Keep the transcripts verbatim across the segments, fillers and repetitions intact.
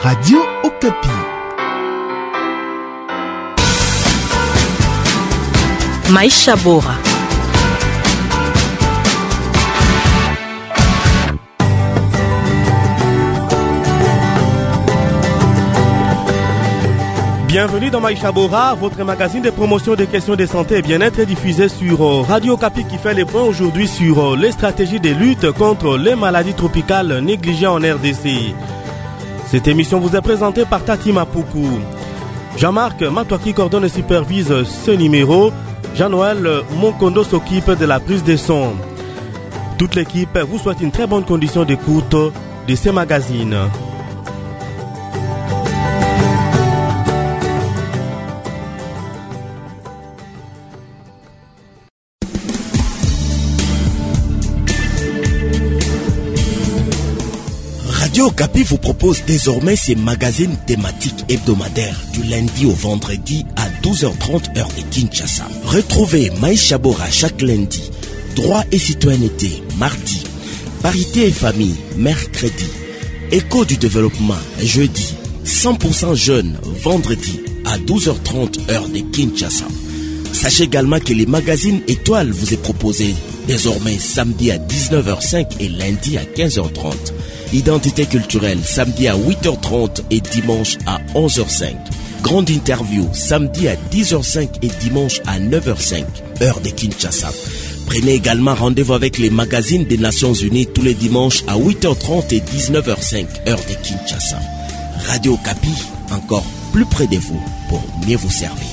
Radio Okapi. Maisha Bora. Bienvenue dans Maisha Bora, votre magazine de promotion des questions de santé et bien-être diffusé sur Radio Okapi qui fait les points aujourd'hui sur les stratégies de lutte contre les maladies tropicales négligées en R D C. Cette émission vous est présentée par Tati Mapuku. Jean-Marc Matouaki coordonne et supervise ce numéro. Jean-Noël Monkondo s'occupe de la prise de son. Toute l'équipe vous souhaite une très bonne condition d'écoute de ces magazines. Radio Okapi vous propose désormais ses magazines thématiques hebdomadaires du lundi au vendredi à douze heures trente heure de Kinshasa. Retrouvez Maisha Bora chaque lundi, droit et citoyenneté mardi, parité et famille mercredi, écho du développement jeudi, cent pour cent jeunes vendredi à douze heures trente heure de Kinshasa. Sachez également que les magazines étoiles vous est proposé désormais samedi à dix-neuf heures cinq et lundi à quinze heures trente. Identité culturelle, samedi à huit heures trente et dimanche à onze heures cinq. Grande interview, samedi à dix heures cinq et dimanche à neuf heures cinq, heure de Kinshasa. Prenez également rendez-vous avec les magazines des Nations Unies tous les dimanches à huit heures trente et dix-neuf heures cinq, heure de Kinshasa. Radio Okapi, encore plus près de vous pour mieux vous servir.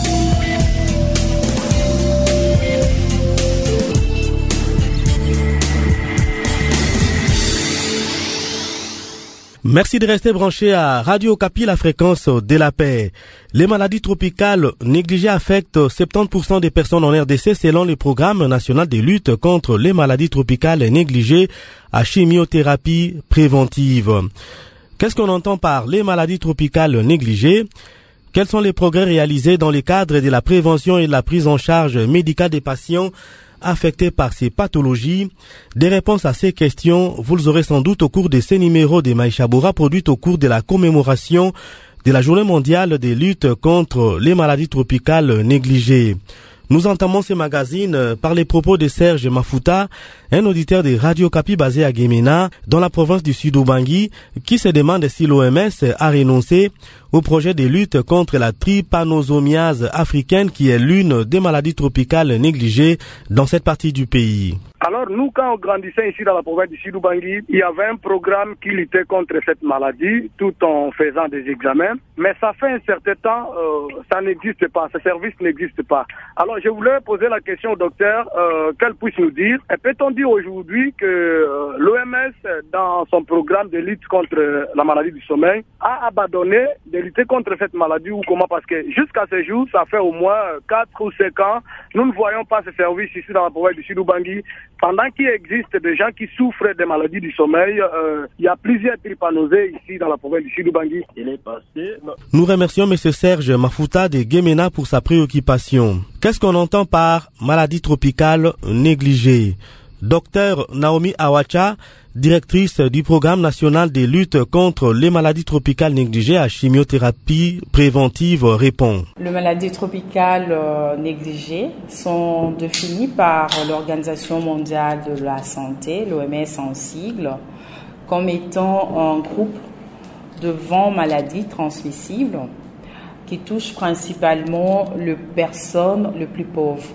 Merci de rester branché à Radio Okapi, la fréquence de la paix. Les maladies tropicales négligées affectent soixante-dix pour cent des personnes en R D C selon le programme national de lutte contre les maladies tropicales négligées à chimiothérapie préventive. Qu'est-ce qu'on entend par les maladies tropicales négligées? Quels sont les progrès réalisés dans le cadre de la prévention et de la prise en charge médicale des patients affectés par ces pathologies? Des réponses à ces questions, vous les aurez sans doute au cours de ces numéros de Maisha Bora produits au cours de la commémoration de la Journée mondiale de lutte contre les maladies tropicales négligées. Nous entamons ce magazine par les propos de Serge Mafuta, un auditeur de Radio Okapi basé à Gemena, dans la province du Sud-Ubangi, qui se demande si l'O M S a renoncé au projet de lutte contre la trypanosomiase africaine, qui est l'une des maladies tropicales négligées dans cette partie du pays. Alors nous, quand on grandissait ici dans la province du Sud-Ubangi, il y avait un programme qui luttait contre cette maladie tout en faisant des examens. Mais ça fait un certain temps, euh, ça n'existe pas, ce service n'existe pas. Alors je voulais poser la question au docteur, euh, qu'elle puisse nous dire, et peut-on dire aujourd'hui que euh, l'O M S, dans son programme de lutte contre la maladie du sommeil, a abandonné de lutter contre cette maladie ou comment? Parce que jusqu'à ce jour, ça fait au moins quatre ou cinq ans, nous ne voyons pas ce service ici dans la province du Sud-Ubangi. Pendant qu'il existe des gens qui souffrent des maladies du sommeil, euh, il y a plusieurs trypanosés ici dans la province du Sud-Ubangi. Il est passé. Nous remercions M. Serge Mafuta de Gemena pour sa préoccupation. Qu'est-ce qu'on entend par maladie tropicale négligée? Docteur Naomi Awacha, directrice du programme national de lutte contre les maladies tropicales négligées à chimiothérapie préventive, répond. Les maladies tropicales euh, négligées sont définies par l'Organisation mondiale de la santé, l'O M S en sigle, comme étant un groupe de vingt maladies transmissibles qui touchent principalement les personnes les plus pauvres.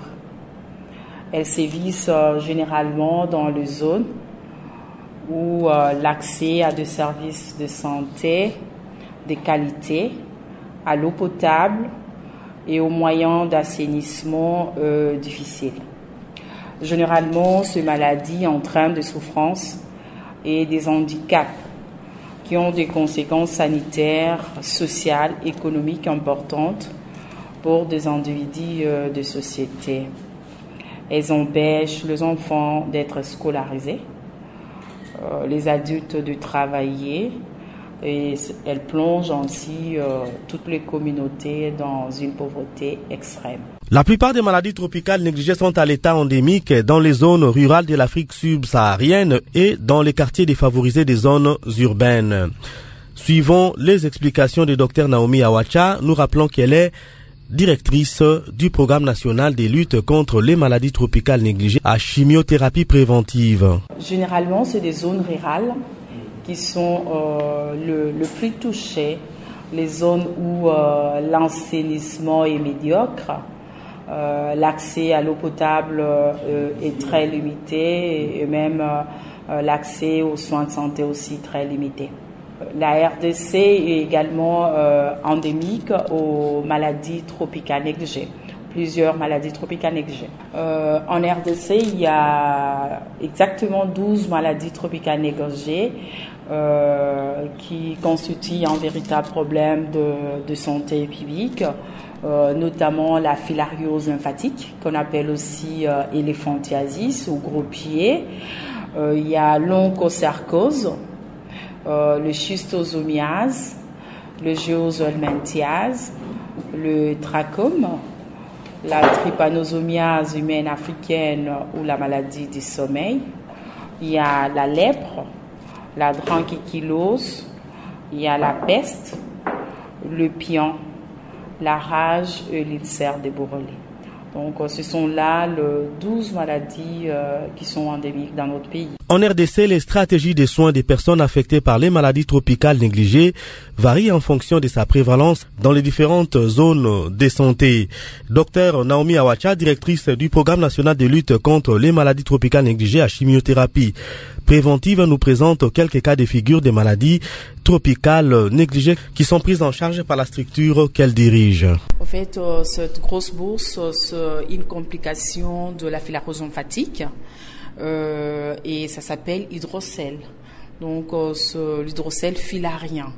Elles sévissent euh, généralement dans les zones où euh, l'accès à des services de santé de qualité, à l'eau potable et aux moyens d'assainissement euh, difficiles. Généralement, ces maladies entraînent des souffrances et des handicaps qui ont des conséquences sanitaires, sociales, économiques importantes pour des individus euh, de société. Elles empêchent les enfants d'être scolarisés, euh, les adultes de travailler, et elles plongent ainsi euh, toutes les communautés dans une pauvreté extrême. La plupart des maladies tropicales négligées sont à l'état endémique dans les zones rurales de l'Afrique subsaharienne et dans les quartiers défavorisés des zones urbaines. Suivons les explications de Dr Naomi Awacha. Nous rappelons qu'elle est directrice du programme national de lutte contre les maladies tropicales négligées à chimiothérapie préventive. Généralement, c'est des zones rurales qui sont euh, le, le plus touchées, les zones où euh, l'assainissement est médiocre, euh, l'accès à l'eau potable euh, est très limité et même euh, l'accès aux soins de santé aussi très limité. La R D C est également euh, endémique aux maladies tropicales négligées, plusieurs maladies tropicales négligées. Euh, en R D C, il y a exactement douze maladies tropicales négligées euh, qui constituent un véritable problème de, de santé publique, euh, notamment la filariose lymphatique, qu'on appelle aussi euh, éléphantiasis ou gros pied. Euh, il y a l'onchocercose, Euh, le schistosomiase, le géosolmentiase, le trachome, la trypanosomiase humaine africaine ou la maladie du sommeil. Il y a la lèpre, la drachychylose, il y a la peste, le pion, la rage et l'ulcère des bourrelets. Donc, ce sont là les douze maladies euh, qui sont endémiques dans notre pays. En R D C, les stratégies de soins des personnes affectées par les maladies tropicales négligées varient en fonction de sa prévalence dans les différentes zones de santé. Docteur Naomi Awacha, directrice du programme national de lutte contre les maladies tropicales négligées à chimiothérapie préventive, nous présente quelques cas de figure des maladies tropicales négligées qui sont prises en charge par la structure qu'elle dirige. En fait, euh, cette grosse bourse, c'est une complication de la filariose lymphatique euh, et ça s'appelle hydrocèle. Donc, euh, l'hydrocèle filarien.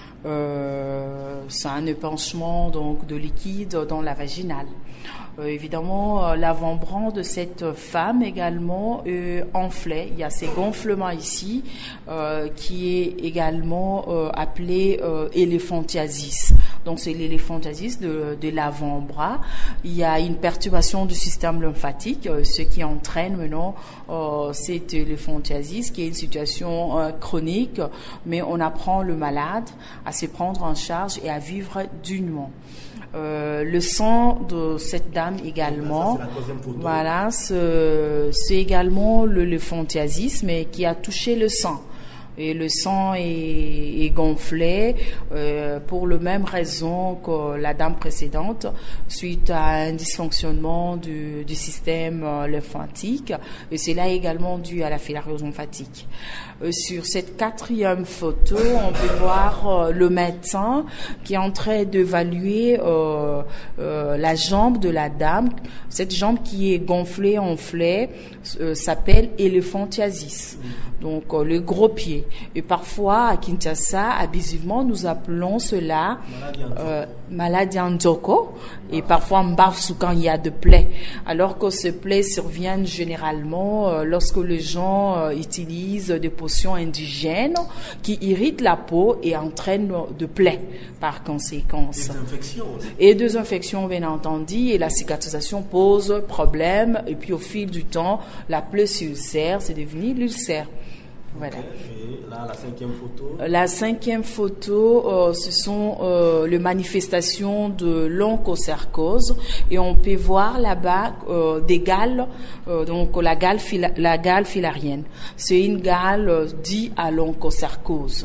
Euh, c'est un épanchement donc de liquide dans la vaginale. Euh, évidemment, euh, l'avant-bras de cette femme également euh, enflait. Il y a ces gonflements ici euh, qui est également euh, appelé euh, éléphantiasis. Donc c'est l'éléphantiasis de, de l'avant-bras. Il y a une perturbation du système lymphatique, euh, ce qui entraîne maintenant euh, cette éléphantiasis qui est une situation euh, chronique, mais on apprend le malade à se prendre en charge et à vivre dignement. Euh, le sang de cette dame également, ça, c'est voilà, c'est, c'est également le léphantiasis, mais qui a touché le sang. Et le sang est, est gonflé euh, pour la même raison que la dame précédente, suite à un dysfonctionnement du, du système euh, lymphatique. Et c'est là également dû à la filariose lymphatique. Euh, sur cette quatrième photo, on peut voir euh, le médecin qui est en train d'évaluer euh, euh, la jambe de la dame. Cette jambe qui est gonflée, enflée, euh, s'appelle éléphantiasis. Donc euh, le gros pied. Et parfois à Kinshasa, abusivement, nous appelons cela euh, maladie Ndjoko et parfois Mbarsu quand il y a de plaies. Alors que ces plaies surviennent généralement euh, lorsque les gens euh, utilisent des potions indigènes qui irritent la peau et entraînent de plaies par conséquent. Des infections aussi. Et des infections, bien entendu, et la cicatrisation pose problème. Et puis au fil du temps, la plaie s'ulcère, c'est devenu l'ulcère. Voilà. Et là, la cinquième photo. La cinquième photo, euh, ce sont euh, les manifestations de l'onchocercose et on peut voir là-bas euh, des galles, euh, donc la gale, fila, la gale filarienne. C'est une gale euh, dite à l'onchocercose.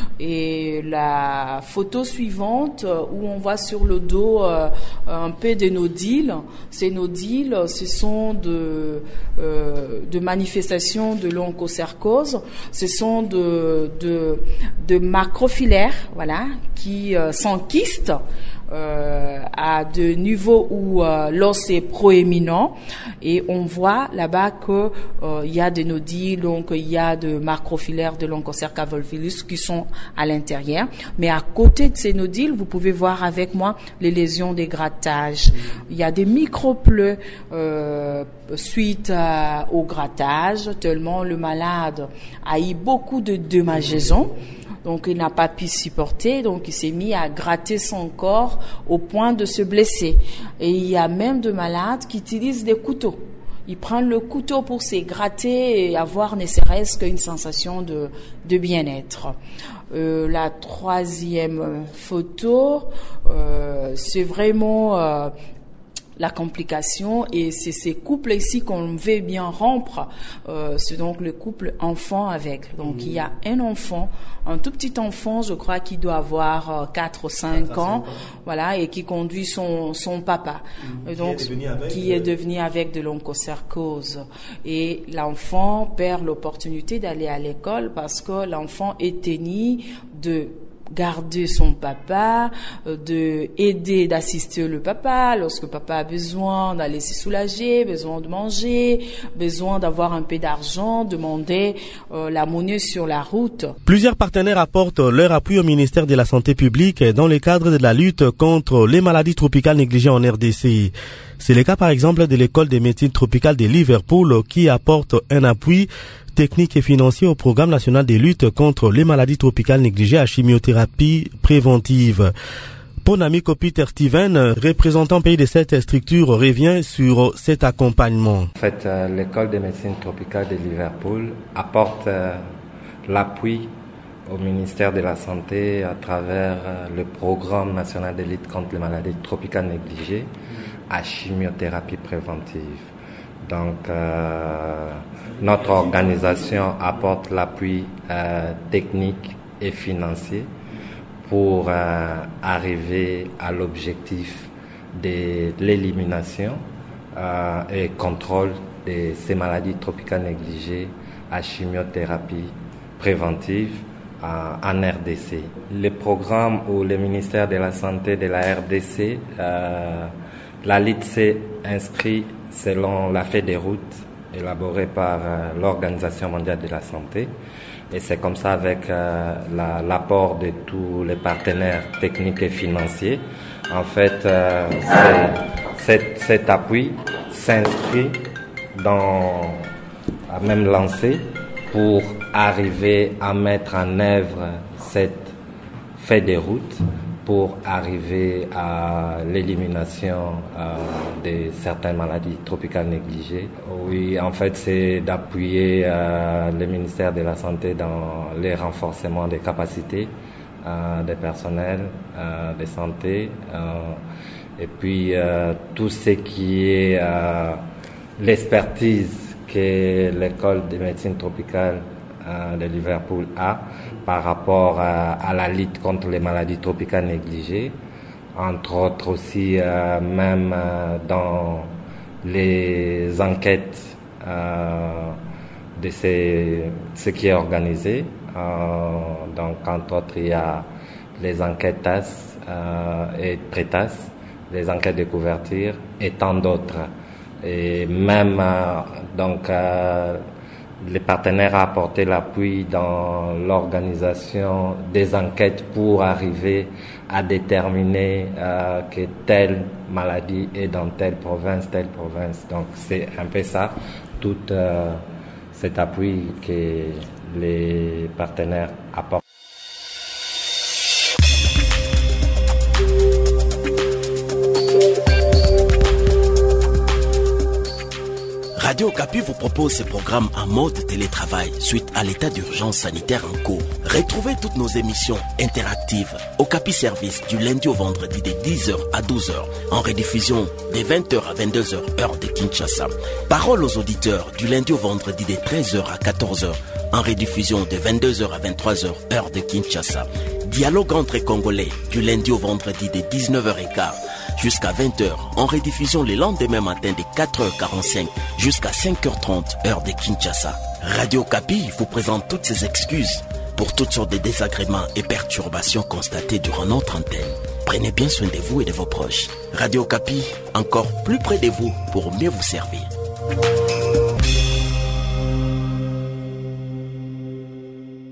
Et la photo suivante euh, où on voit sur le dos euh, un peu de nodules, ces nodules, ce sont de, euh, de manifestations de l'onchocercose. Ce sont de, de, de macrophilaires, voilà, qui euh, s'enquistent euh, à de niveaux où euh, l'os est proéminent et on voit là-bas que euh, il y a des nodules, donc il y a de macrophilaires de l'onchocerca volvulus qui sont à l'intérieur. Mais à côté de ces nodules, vous pouvez voir avec moi les lésions des grattages. Il y a des micro-pleux euh, suite à, au grattage, tellement le malade a eu beaucoup de démangeaisons. Donc, il n'a pas pu supporter, donc il s'est mis à gratter son corps au point de se blesser. Et il y a même de malades qui utilisent des couteaux. il prend le couteau pour se gratter et avoir ne serait-ce qu'une sensation de, de bien-être. Euh, la troisième photo, euh, c'est vraiment euh, la complication, et c'est ces couples ici qu'on veut bien rompre. Euh, c'est donc le couple enfant avec. Donc mmh. il y a un enfant, un tout petit enfant, je crois qu'il doit avoir euh, quatre ou cinq ans, voilà, et qui conduit son son papa. Mmh. Et donc qui est devenu avec, qui est devenu avec de l'onchocercose. Et l'enfant perd l'opportunité d'aller à l'école parce que l'enfant est tenu de garder son papa, de aider, d'assister le papa lorsque papa a besoin d'aller se soulager, besoin de manger, besoin d'avoir un peu d'argent, demander euh, la monnaie sur la route. Plusieurs partenaires apportent leur appui au ministère de la Santé publique dans le cadre de la lutte contre les maladies tropicales négligées en R D C. C'est le cas par exemple de l'école des médecines tropicales de Liverpool qui apporte un appui technique et financier au programme national de lutte contre les maladies tropicales négligées à chimiothérapie préventive. Ponamiko Peter Steven, représentant pays de cette structure, revient sur cet accompagnement. En fait, euh, l'école des médecines tropicales de Liverpool apporte euh, l'appui au ministère de la Santé à travers euh, le programme national de lutte contre les maladies tropicales négligées à chimiothérapie préventive. Donc, euh, notre organisation apporte l'appui euh, technique et financier pour euh, arriver à l'objectif de l'élimination euh, et contrôle de ces maladies tropicales négligées à chimiothérapie préventive euh, en R D C. Le programme où le ministère de la Santé de la R D C, euh, la L I T s'est inscrit selon la feuille de route élaborée par euh, l'Organisation mondiale de la santé. Et c'est comme ça, avec euh, la, l'apport de tous les partenaires techniques et financiers, en fait, euh, cet, cet appui s'inscrit dans la même lancée pour arriver à mettre en œuvre cette feuille de route pour arriver à l'élimination euh, de certaines maladies tropicales négligées. Oui, en fait, c'est d'appuyer euh, le ministère de la Santé dans les renforcements des capacités euh, des personnels euh, de santé euh, et puis euh, tout ce qui est euh, l'expertise que l'école de médecine tropicale de Liverpool a par rapport à, à la lutte contre les maladies tropicales négligées, entre autres aussi euh, même euh, dans les enquêtes euh, de ces, ce qui est organisé. Euh, donc entre autres il y a les enquêtes T A S euh, et Pré-T A S, les enquêtes de couverture et tant d'autres. Et même euh, donc euh, les partenaires ont apporté l'appui dans l'organisation des enquêtes pour arriver à déterminer euh, que telle maladie est dans telle province, telle province. Donc c'est un peu ça, tout euh, cet appui que les partenaires apportent. Radio Okapi vous propose ce programme en mode télétravail suite à l'état d'urgence sanitaire en cours. Retrouvez toutes nos émissions interactives Okapi Service du lundi au vendredi de dix heures à douze heures, en rediffusion de vingt heures à vingt-deux heures heure de Kinshasa. Parole aux auditeurs du lundi au vendredi de treize heures à quatorze heures, en rediffusion de vingt-deux heures à vingt-trois heures heure de Kinshasa. Dialogue entre Congolais du lundi au vendredi de dix-neuf heures quinze jusqu'à vingt heures, en rediffusion le lendemain matin de quatre heures quarante-cinq jusqu'à cinq heures trente heure de Kinshasa. Radio Okapi vous présente toutes ses excuses pour toutes sortes de désagréments et perturbations constatées durant notre antenne. Prenez bien soin de vous et de vos proches. Radio Okapi, encore plus près de vous pour mieux vous servir.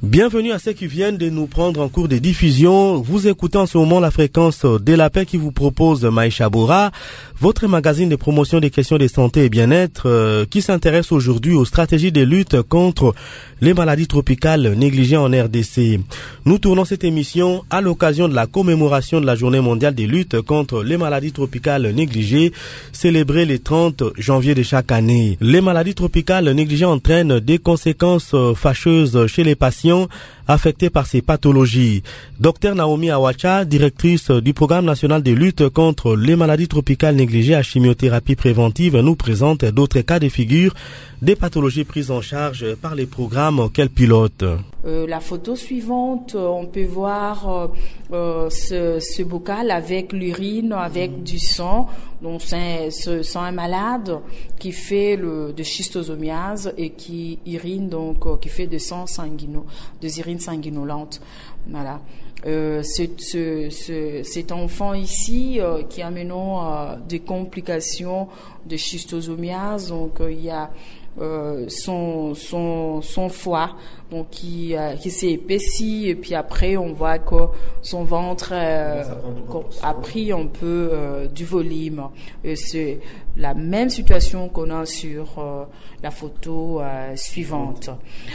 Bienvenue à ceux qui viennent de nous prendre en cours de diffusion. Vous écoutez en ce moment la fréquence de la paix qui vous propose Maïcha Bora, votre magazine de promotion des questions de santé et bien-être euh, qui s'intéresse aujourd'hui aux stratégies de lutte contre les maladies tropicales négligées en R D C. Nous tournons cette émission à l'occasion de la commémoration de la Journée mondiale de lutte contre les maladies tropicales négligées, célébrée le trente janvier de chaque année. Les maladies tropicales négligées entraînent des conséquences fâcheuses chez les patients affectés par ces pathologies. Docteur Naomi Awacha, directrice du programme national de lutte contre les maladies tropicales négligées à chimiothérapie préventive, nous présente d'autres cas de figure des pathologies prises en charge par les programmes qu'elle pilote. Euh, la photo suivante, on peut voir euh, euh, ce, ce bocal avec l'urine, avec du sang. Donc c'est, c'est, c'est un malade qui fait le, de schistosomiase et qui urine, donc euh, qui fait des sang sanguineux, des urines sanguinolentes. Voilà. Euh, ce, ce, ce, cet enfant ici euh, qui a maintenant euh, des complications de schistosomiase, donc euh, il y a Euh, son son son foie donc qui euh, qui s'est épaissi et puis après on voit que son ventre euh, a pris un peu euh, du volume et c'est la même situation qu'on a sur euh, la photo euh, suivante.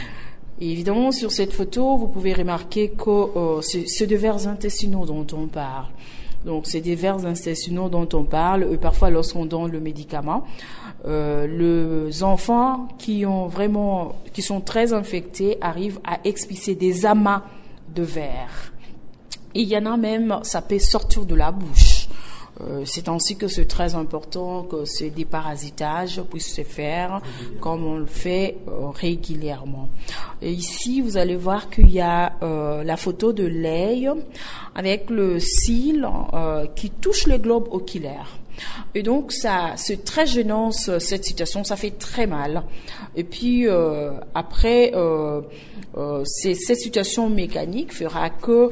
Et évidemment sur cette photo vous pouvez remarquer que euh, c'est, c'est des vers intestinaux dont on parle. Donc c'est des vers intestinaux dont on parle et parfois lorsqu'on donne le médicament. Euh, les enfants qui ont vraiment, qui sont très infectés arrivent à expulser des amas de vers. Et il y en a même, ça peut sortir de la bouche. Euh, c'est ainsi que c'est très important que ces déparasitages puissent se faire comme on le fait euh, régulièrement. Et ici, vous allez voir qu'il y a euh, la photo de l'œil avec le cil euh, qui touche le globe oculaire. Et donc ça, c'est très gênant cette situation, ça fait très mal. Et puis euh, après, euh, euh, c'est, cette situation mécanique fera que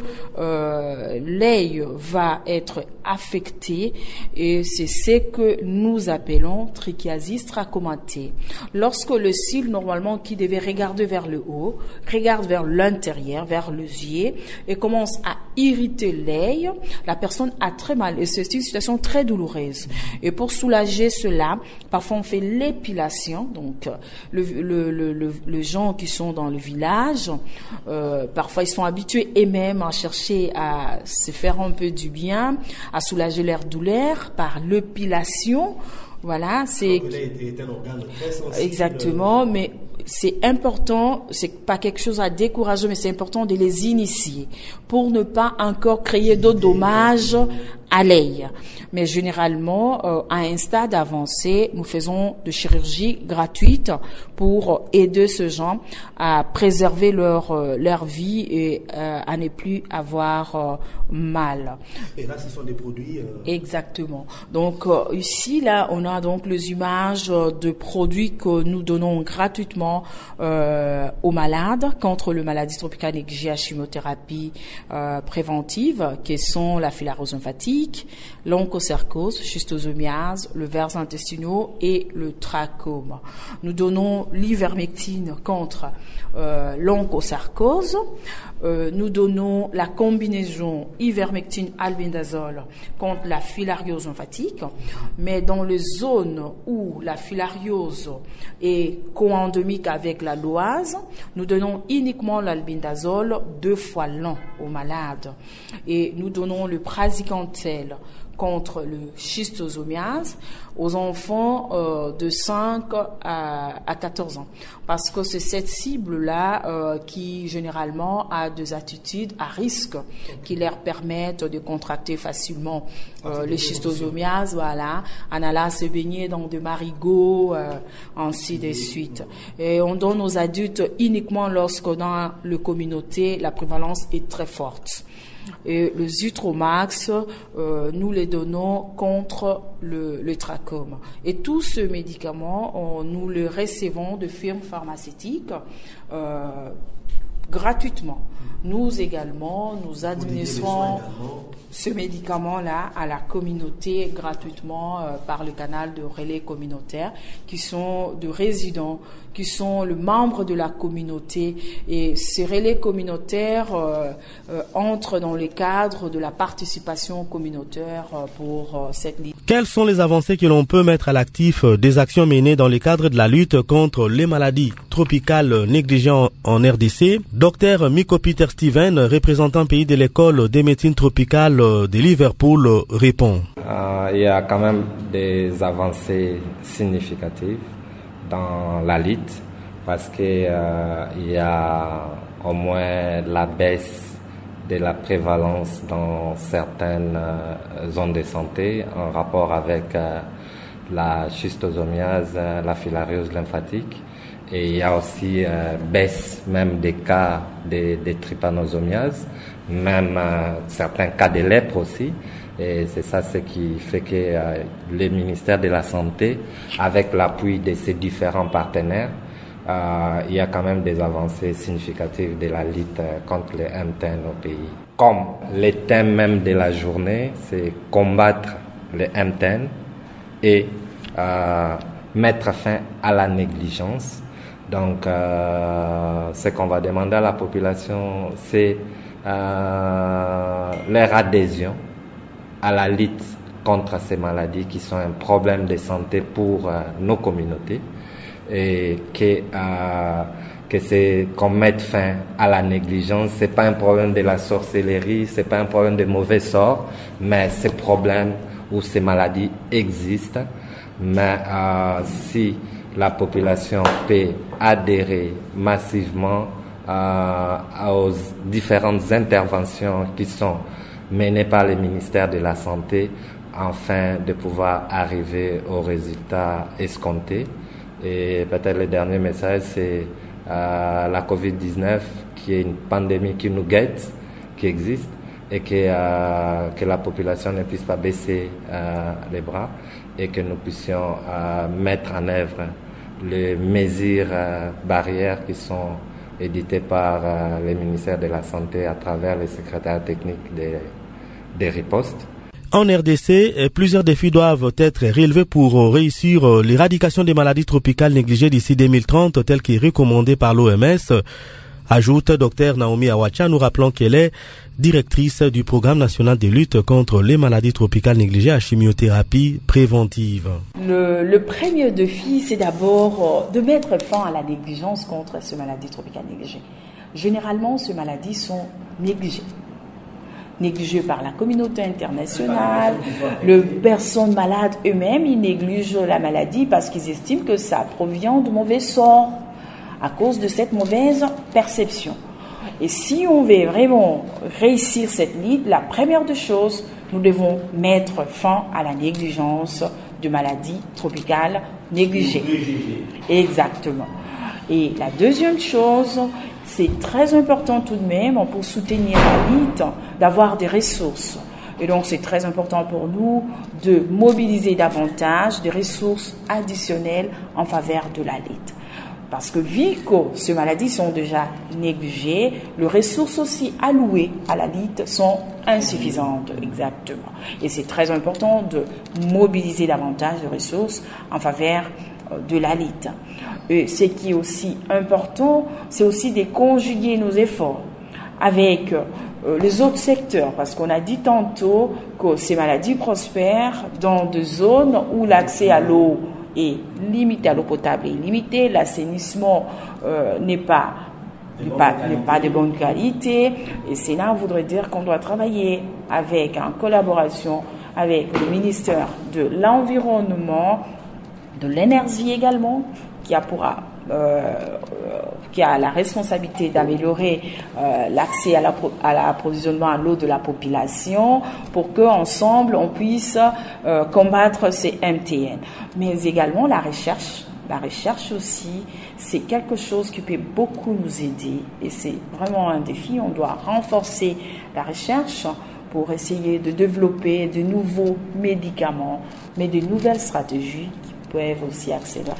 euh, l'œil va être affecté et c'est ce que nous appelons trichiasis trachomatée. Lorsque le cil normalement qui devait regarder vers le haut regarde vers l'intérieur, vers l'osier et commence à irriter l'œil, la personne a très mal et c'est une situation très douloureuse. Et pour soulager cela, parfois on fait l'épilation. Donc le, le, le, le, les gens qui sont dans le village, euh, parfois ils sont habitués eux-mêmes à chercher à se faire un peu du bien, à soulager leur douleur par l'épilation. Voilà, c'est exactement, mais c'est important, c'est pas quelque chose à décourager, mais c'est important de les initier pour ne pas encore créer d'autres dommages à l'œil. Mais généralement, euh, à un stade avancé, nous faisons de chirurgie gratuite pour aider ces gens à préserver leur euh, leur vie et euh, à ne plus avoir euh, mal. Et là, ce sont des produits. Euh... Exactement. Donc euh, ici, là, on a donc les images de produits que nous donnons gratuitement euh, aux malades contre le maladie tropicale négligée à chimiothérapie euh, préventive, qui sont la filarose lymphatique, l'onchocercose, schistosomiase, le vers intestinaux et le trachome. Nous donnons l'ivermectine contre euh, l'onchocercose. Euh, nous donnons la combinaison ivermectine-albendazole contre la filariose lymphatique. Mais dans les zones où la filariose est co-endémique avec la loise, nous donnons uniquement l'albendazole deux fois l'an aux malades. Et nous donnons le praziquantel contre le schistosomiase aux enfants euh, de cinq à quatorze ans. Parce que c'est cette cible-là euh, qui, généralement, a des attitudes à risque qui leur permettent de contracter facilement euh, les schistosomiases, voilà, en allant se baigner dans des marigots, euh, ainsi de suite. Et on donne aux adultes uniquement lorsque dans la communauté, la prévalence est très forte. Et le Zutromax, euh, nous les donnons contre le, le trachome. Et tous ces médicaments, on, nous les recevons de firmes pharmaceutiques euh, gratuitement. Nous également, nous administrons ce médicament-là à la communauté gratuitement euh, par le canal de relais communautaires qui sont de résidents, qui sont le membre de la communauté. Et ces relais communautaires euh, euh, entrent dans le cadre de la participation communautaire euh, pour euh, cette ligne. Quelles sont les avancées que l'on peut mettre à l'actif des actions menées dans le cadre de la lutte contre les maladies tropicales négligées en R D C? Docteur Miko Peter Steven, représentant pays de l'école des médecines tropicales de Liverpool, répond. Euh, il y a quand même des avancées significatives dans la lutte parce qu'il euh, y a au moins la baisse de la prévalence dans certaines euh, zones de santé en rapport avec euh, la schistosomiase, euh, la filariose lymphatique. Et il y a aussi euh, baisse même des cas de, de trypanosomiase, même euh, certains cas de lèpre aussi. Et c'est ça ce qui fait que euh, le ministère de la Santé, avec l'appui de ses différents partenaires, euh, il y a quand même des avancées significatives de la lutte contre les M T N au pays. Comme le thème même de la journée, c'est combattre les M T N et euh, mettre fin à la négligence. Donc, euh, ce qu'on va demander à la population, c'est euh, leur adhésion à la lutte contre ces maladies qui sont un problème de santé pour euh, nos communautés et que, euh, que c'est qu'on mette fin à la négligence. C'est pas un problème de la sorcellerie, c'est pas un problème de mauvais sort, mais ces problèmes ou ces maladies existent. Mais euh, si la population peut adhérer massivement euh, aux différentes interventions qui sont menées par le ministère de la Santé afin de pouvoir arriver aux résultats escomptés. Et peut-être le dernier message, c'est euh, la covid dix-neuf qui est une pandémie qui nous guette, qui existe, et que, euh, que la population ne puisse pas baisser euh, les bras et que nous puissions euh, mettre en œuvre les mesures euh, barrières qui sont éditées par euh, le ministère de la Santé à travers les secrétaires techniques des, des ripostes. En R D C, plusieurs défis doivent être relevés pour réussir l'éradication des maladies tropicales négligées d'ici deux mille trente, tel qu'est recommandé par l'O M S. Ajoute Dr Naomi Awacha, nous rappelons qu'elle est directrice du programme national de lutte contre les maladies tropicales négligées à chimiothérapie préventive. Le, le premier défi, c'est d'abord de mettre fin à la négligence contre ces maladies tropicales négligées. Généralement, ces maladies sont négligées. Négligées par la communauté internationale, les personnes malades eux-mêmes, ils négligent la maladie parce qu'ils estiment que ça provient de mauvais sorts à cause de cette mauvaise perception. Et si on veut vraiment réussir cette lutte, la première des choses, nous devons mettre fin à la négligence de maladies tropicales négligées. Exactement. Et la deuxième chose, c'est très important tout de même pour soutenir la lutte d'avoir des ressources. Et donc c'est très important pour nous de mobiliser davantage des ressources additionnelles en faveur de la lutte. Parce que vu que ces maladies sont déjà négligées, les ressources aussi allouées à la lutte sont insuffisantes, exactement. Et c'est très important de mobiliser davantage de ressources en faveur de la lutte. Et ce qui est aussi important, c'est aussi de conjuguer nos efforts avec les autres secteurs, parce qu'on a dit tantôt que ces maladies prospèrent dans des zones où l'accès à l'eau est limité, à l'eau potable est limité, l'assainissement euh, n'est pas n'est pas, n'est pas de bonne qualité, et c'est là, on voudrait dire qu'on doit travailler avec, en collaboration avec le ministère de l'Environnement, de l'Énergie également, qui a pour euh, qui a la responsabilité d'améliorer euh, l'accès à, la, à l'approvisionnement à l'eau de la population pour qu'ensemble on puisse euh, combattre ces M T N. Mais également la recherche. La recherche aussi, c'est quelque chose qui peut beaucoup nous aider et c'est vraiment un défi. On doit renforcer la recherche pour essayer de développer de nouveaux médicaments, mais de nouvelles stratégies qui peuvent aussi accélérer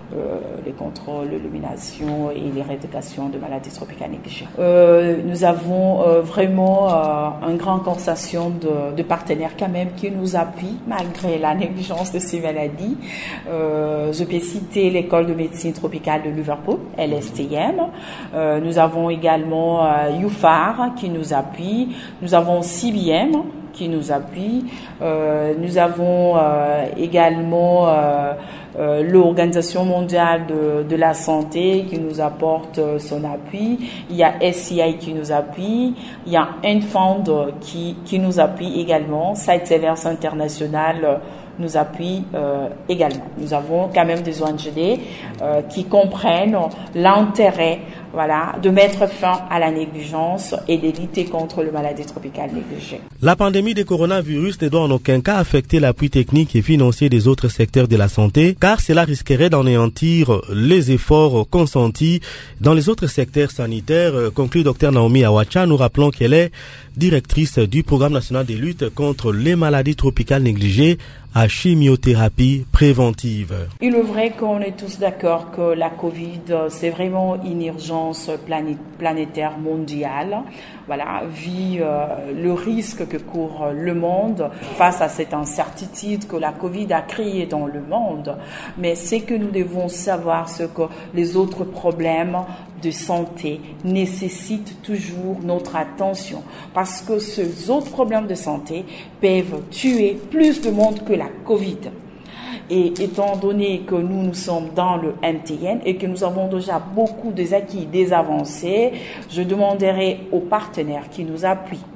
euh, les contrôles, l'illumination et l'éradication de maladies tropicales négligées. Euh, nous avons euh, vraiment euh, un grand consortium de, de partenaires quand même qui nous appuient malgré la négligence de ces maladies. Euh, je peux citer l'école de médecine tropicale de Liverpool, L S T M. Euh, nous avons également euh, U F A R qui nous appuie. Nous avons C B M qui nous appuie. Euh, nous avons euh, également euh, euh, l'Organisation mondiale de, de la santé qui nous apporte euh, son appui. Il y a S C I qui nous appuie. Il y a Infund qui, qui nous appuie également. Sightseers International nous appuie euh, également. Nous avons quand même des O N G euh, qui comprennent l'intérêt voilà, de mettre fin à la négligence et de lutter contre les maladies tropicales négligées. La pandémie du coronavirus ne doit en aucun cas affecter l'appui technique et financier des autres secteurs de la santé, car cela risquerait d'anéantir les efforts consentis dans les autres secteurs sanitaires, conclut Dr Naomi Awacha. Nous rappelons qu'elle est directrice du programme national de lutte contre les maladies tropicales négligées à chimiothérapie préventive. Il est vrai qu'on est tous d'accord que la Covid, c'est vraiment une urgence planétaire mondiale. Voilà, vu euh, le risque que court le monde face à cette incertitude que la Covid a créée dans le monde. Mais c'est que nous devons savoir ce que les autres problèmes de santé nécessitent toujours notre attention. Parce que ces autres problèmes de santé peuvent tuer plus de monde que la Covid. Et étant donné que nous, nous sommes dans le M T N et que nous avons déjà beaucoup des acquis, des avancées, je demanderai aux partenaires qui nous appuient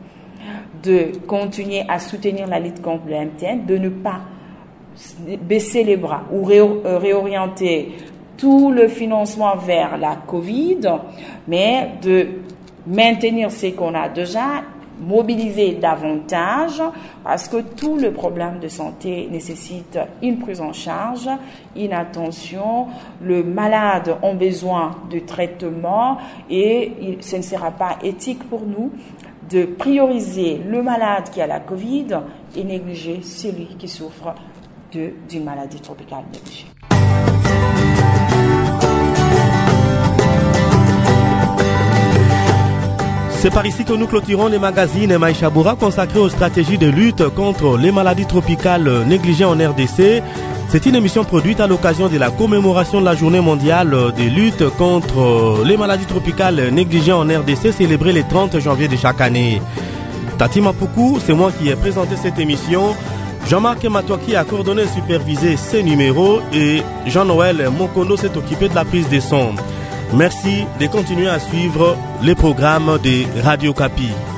de continuer à soutenir la lutte contre le M T N, de ne pas baisser les bras ou réorienter tout le financement vers la Covid, mais de maintenir ce qu'on a déjà, mobiliser davantage parce que tout le problème de santé nécessite une prise en charge, une attention. Le malade a besoin de traitement et ce ne sera pas éthique pour nous de prioriser le malade qui a la Covid et négliger celui qui souffre de, d'une maladie tropicale négligée. C'est par ici que nous clôturons les magazines Maïcha Bora consacrés aux stratégies de lutte contre les maladies tropicales négligées en R D C. C'est une émission produite à l'occasion de la commémoration de la journée mondiale de lutte contre les maladies tropicales négligées en R D C, célébrée le trente janvier de chaque année. Tati Mapoukou, c'est moi qui ai présenté cette émission. Jean-Marc Matouaki a coordonné et supervisé ces numéros et Jean-Noël Mokono s'est occupé de la prise de son. Merci de continuer à suivre les programmes de Radio Kapi.